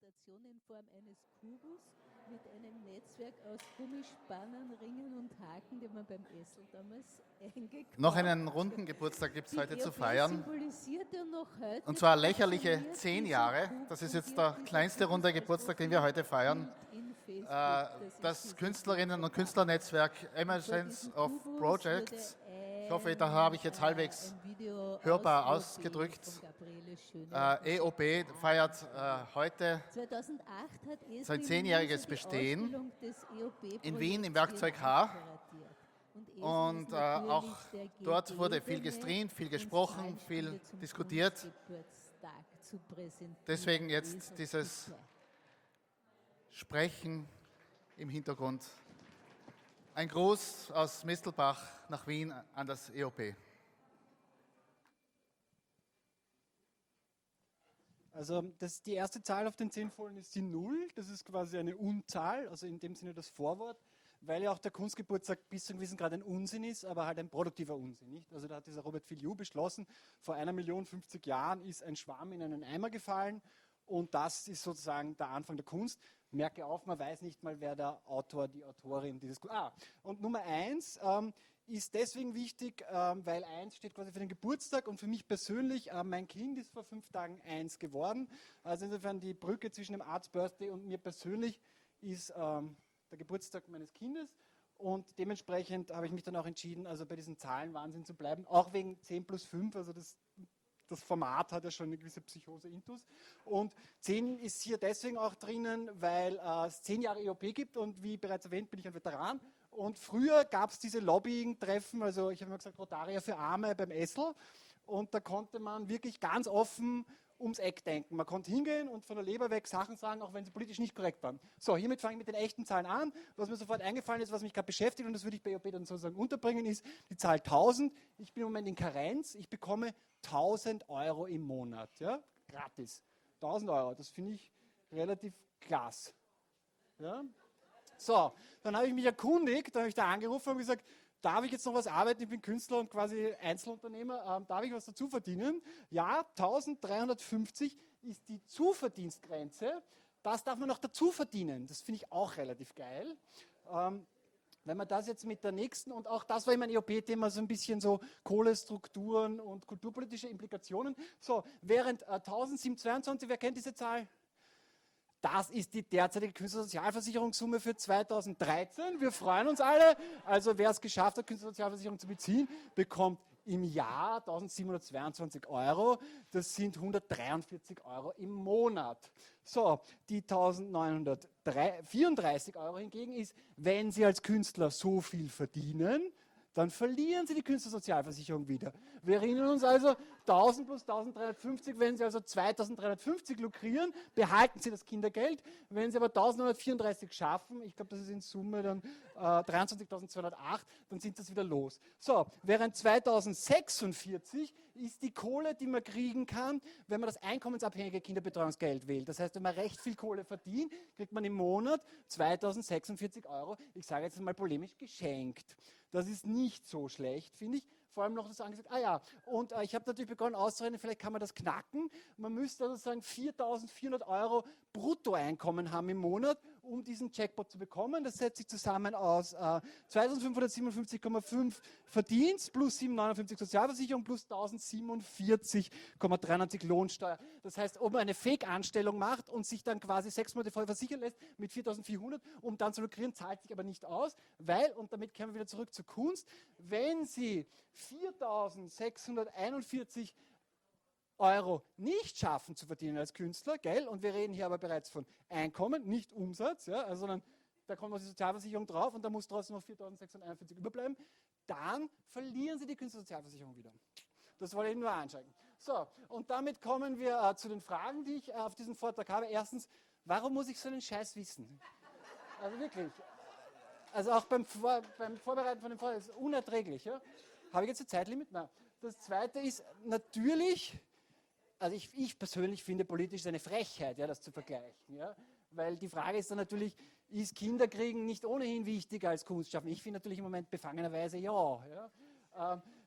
Präsentation in Form eines Kubus mit einem Netzwerk aus Gummispannen, Ringen und Haken, den man beim Essel damals eingekauft. Noch einen runden Geburtstag gibt es heute zu feiern. Noch heute Und zwar lächerliche 10 Jahre. Das ist jetzt der kleinste runde Geburtstag, den wir heute feiern. Das Künstlerinnen- und Künstlernetzwerk Emergence of Projects, ich hoffe, da habe ich jetzt halbwegs hörbar ausgedrückt, EOP feiert heute sein 10-jähriges Bestehen in Wien im Werkzeug H. Und auch dort wurde viel gestreamt, viel gesprochen, viel diskutiert. Deswegen jetzt dieses Sprechen im Hintergrund. Ein Gruß aus Mistelbach nach Wien an das EOP. Also die erste Zahl auf den 10 Folien ist die 0. Das ist quasi eine Unzahl, also in dem Sinne das Vorwort, weil ja auch der Kunstgeburtstag bis zu einem gewissen Grad ein Unsinn ist, aber halt ein produktiver Unsinn. Nicht? Also da hat dieser Robert Filiou beschlossen, vor 1.050.000 Jahren ist ein Schwamm in einen Eimer gefallen und das ist sozusagen der Anfang der Kunst. Merke auf, man weiß nicht mal, wer der Autor, die Autorin dieses... und Nummer 1 ist deswegen wichtig, weil 1 steht quasi für den Geburtstag und für mich persönlich, mein Kind ist vor 5 Tagen 1 geworden. Also insofern die Brücke zwischen dem Arts Birthday und mir persönlich ist der Geburtstag meines Kindes. Und dementsprechend habe ich mich dann auch entschieden, also bei diesen Zahlenwahnsinn zu bleiben, auch wegen 10 plus 5, also das Format hat ja schon eine gewisse Psychose-Intus. Und 10 ist hier deswegen auch drinnen, weil es 10 Jahre EOP gibt und wie bereits erwähnt, bin ich ein Veteran. Und früher gab es diese Lobbying-Treffen, also ich habe immer gesagt, Rotaria für Arme beim Essl. Und da konnte man wirklich ganz offen ums Eck denken. Man konnte hingehen und von der Leber weg Sachen sagen, auch wenn sie politisch nicht korrekt waren. So, hiermit fange ich mit den echten Zahlen an. Was mir sofort eingefallen ist, was mich gerade beschäftigt, und das würde ich bei EOP dann sozusagen unterbringen, ist die Zahl 1000. Ich bin im Moment in Karenz. Ich bekomme 1.000 Euro im Monat. Ja? Gratis. 1.000 Euro. Das finde ich relativ klasse. Ja? So, dann habe ich mich erkundigt, dann habe ich da angerufen und gesagt, darf ich jetzt noch was arbeiten? Ich bin Künstler und quasi Einzelunternehmer. Darf ich was dazu verdienen? Ja, 1.350 ist die Zuverdienstgrenze. Das darf man noch dazu verdienen. Das finde ich auch relativ geil. Wenn man das jetzt mit der nächsten, und auch das war immer ein EOP-Thema, so ein bisschen so Kohlestrukturen und kulturpolitische Implikationen. So, während 1.722, wer kennt diese Zahl? Das ist die derzeitige Künstlersozialversicherungssumme für 2013. Wir freuen uns alle. Also wer es geschafft hat, Künstlersozialversicherung zu beziehen, bekommt im Jahr 1.722 Euro. Das sind 143 Euro im Monat. So, die 1.934 Euro hingegen ist, wenn Sie als Künstler so viel verdienen, dann verlieren Sie die Künstlersozialversicherung wieder. Wir erinnern uns also, 1.000 plus 1.350, wenn Sie also 2.350 lukrieren, behalten Sie das Kindergeld. Wenn Sie aber 1.934 schaffen, ich glaube, das ist in Summe dann 23.208, dann sind das wieder los. So, während 2.046 ist die Kohle, die man kriegen kann, wenn man das einkommensabhängige Kinderbetreuungsgeld wählt. Das heißt, wenn man recht viel Kohle verdient, kriegt man im Monat 2.046 Euro, ich sage jetzt mal polemisch, geschenkt. Das ist nicht so schlecht, finde ich. Vor allem noch das angesagt, und ich habe natürlich begonnen auszurechnen, vielleicht kann man das knacken. Man müsste also sagen 4.400 Euro Bruttoeinkommen haben im Monat, um diesen Jackpot zu bekommen. Das setzt sich zusammen aus 2.557,5 Verdienst plus 7,59 Sozialversicherung plus 1.047,93 Lohnsteuer. Das heißt, ob man eine Fake-Anstellung macht und sich dann quasi 6 Monate vorher versichern lässt mit 4.400, um dann zu lukrieren, zahlt sich aber nicht aus, weil, und damit kommen wir wieder zurück zur Kunst, wenn Sie 4.641 Euro nicht schaffen zu verdienen als Künstler, gell? Und wir reden hier aber bereits von Einkommen, nicht Umsatz, ja? Sondern da kommt noch die Sozialversicherung drauf und da muss trotzdem noch 4.641 überbleiben, dann verlieren Sie die Künstlersozialversicherung wieder. Das wollte ich nur anzeigen. So, und damit kommen wir zu den Fragen, die ich auf diesem Vortrag habe. Erstens, warum muss ich so einen Scheiß wissen? Also wirklich. Also auch beim Vorbereiten von dem Vortrag ist es unerträglich. Ja? Habe ich jetzt ein Zeitlimit? Nein. Das Zweite ist natürlich, also ich persönlich finde politisch eine Frechheit, ja, das zu vergleichen. Ja? Weil die Frage ist dann natürlich, ist Kinderkriegen nicht ohnehin wichtiger als Kunst schaffen? Ich finde natürlich im Moment befangenerweise ja.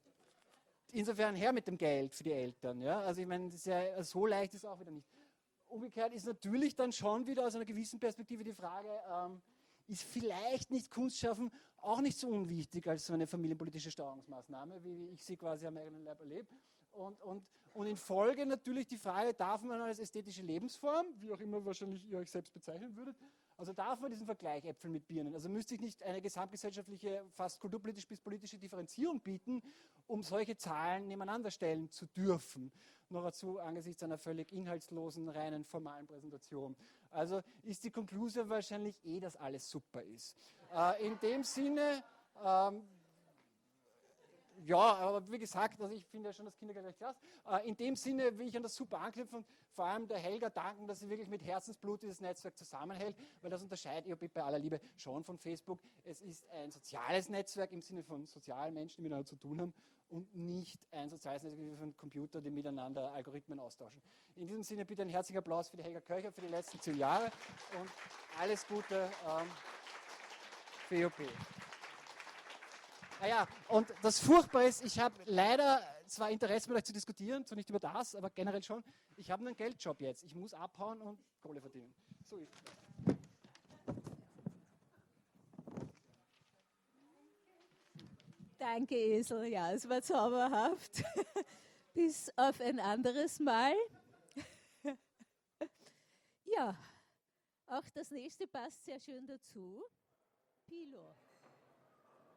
Insofern her mit dem Geld für die Eltern. Ja? Also ich meine, so leicht ist es auch wieder nicht. Umgekehrt ist natürlich dann schon wieder aus einer gewissen Perspektive die Frage, ist vielleicht nicht Kunstschaffen auch nicht so unwichtig als so eine familienpolitische Steuerungsmaßnahme, wie ich sie quasi am eigenen Leib erlebe. Und in Folge natürlich die Frage, darf man als ästhetische Lebensform, wie auch immer wahrscheinlich ihr euch selbst bezeichnen würdet, also darf man diesen Vergleich Äpfel mit Birnen, also müsste ich nicht eine gesamtgesellschaftliche, fast kulturpolitisch bis politische Differenzierung bieten, um solche Zahlen nebeneinander stellen zu dürfen. Noch dazu angesichts einer völlig inhaltslosen, reinen, formalen Präsentation. Also ist die Konklusion wahrscheinlich dass alles super ist. In dem Sinne, ja, aber wie gesagt, also ich finde ja schon das Kindergleich krass. In dem Sinne will ich an das super anknüpfen und vor allem der Helga danken, dass sie wirklich mit Herzensblut dieses Netzwerk zusammenhält, weil das unterscheidet ihr bei aller Liebe schon von Facebook. Es ist ein soziales Netzwerk im Sinne von sozialen Menschen, die miteinander zu tun haben und nicht ein soziales Netzwerk von Computern, die miteinander Algorithmen austauschen. In diesem Sinne bitte einen herzlichen Applaus für die Helga Köcher für die letzten 10 Jahre und alles Gute für IOP. Ja, und das Furchtbare ist, ich habe leider zwar Interesse mit euch zu diskutieren, zwar nicht über das, aber generell schon, ich habe einen Geldjob jetzt. Ich muss abhauen und Kohle verdienen. So ist es. Danke, Esel. Ja, es war zauberhaft. Bis auf ein anderes Mal. Ja, auch das nächste passt sehr schön dazu. Pilo.